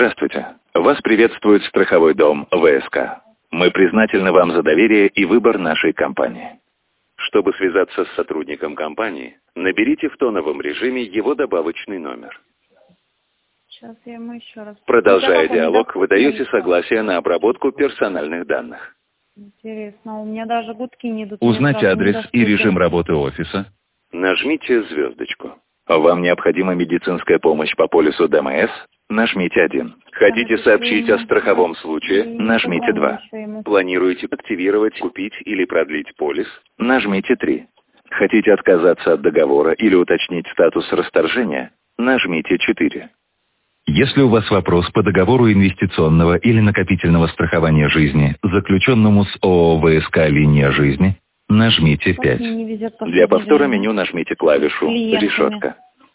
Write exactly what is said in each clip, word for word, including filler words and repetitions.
Здравствуйте. Вас приветствует страховой дом ВСК. Мы признательны вам за доверие и выбор нашей компании. Чтобы связаться с сотрудником компании, наберите в тоновом режиме его добавочный номер. Сейчас я ему еще раз... Продолжая диалог, вы даете согласие на обработку персональных данных. Интересно, у меня даже гудки не идут. Узнать адрес и режим работы офиса. Нажмите звездочку. Вам необходима медицинская помощь по полису ДМС? Нажмите один. Хотите сообщить о страховом случае? Нажмите два. Планируете активировать, купить или продлить полис? Нажмите три. Хотите отказаться от договора или уточнить статус расторжения? Нажмите четыре. Если у вас вопрос по договору инвестиционного или накопительного страхования жизни, заключенному с ООО ВСК «Линия жизни», нажмите пять. Для повтора меню нажмите клавишу «Решетка».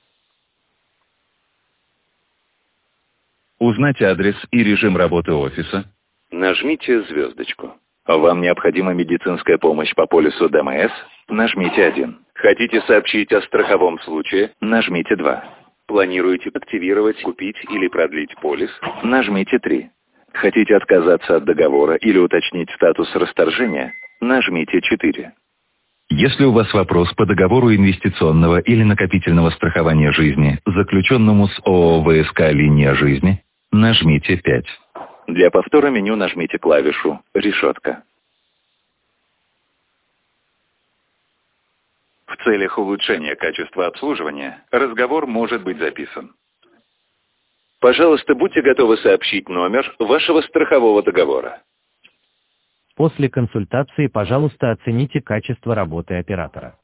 Узнать адрес и режим работы офиса. Нажмите звездочку. Вам необходима медицинская помощь по полису ДМС? Нажмите один. Хотите сообщить о страховом случае? Нажмите два. Планируете активировать, купить или продлить полис? Нажмите три. Хотите отказаться от договора или уточнить статус расторжения? Нажмите четыре. Если у вас вопрос по договору инвестиционного или накопительного страхования жизни, заключенному с ООО ВСК «Линия жизни», нажмите пять. Для повтора меню нажмите клавишу «Решетка». В целях улучшения качества обслуживания разговор может быть записан. Пожалуйста, будьте готовы сообщить номер вашего страхового договора. После консультации, пожалуйста, оцените качество работы оператора.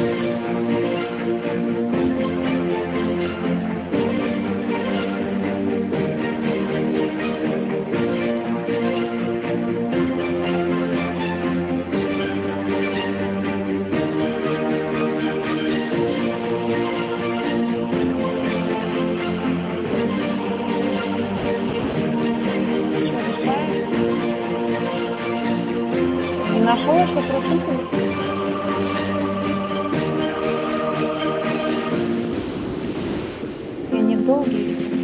Нашел что процентов? Я не долгий.